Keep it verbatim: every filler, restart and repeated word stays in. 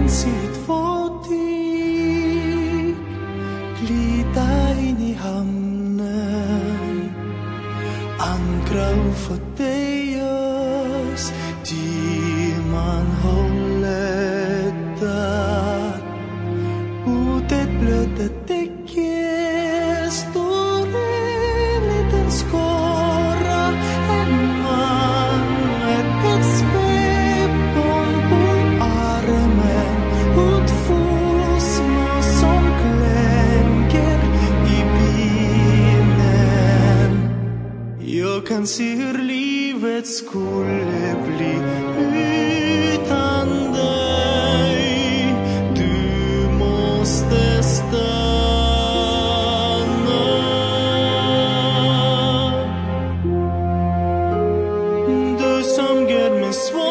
sitt fartyg glida in i hamnen. Ankra oss, ty man håller där. Hotet blödet däcket står en liten skara. En man med ett spädbarn på armen. Och två små som klänker i benen. Jag kan se hur livet skulle bli utan dig. Du måste stanna. Du som gav mig svar.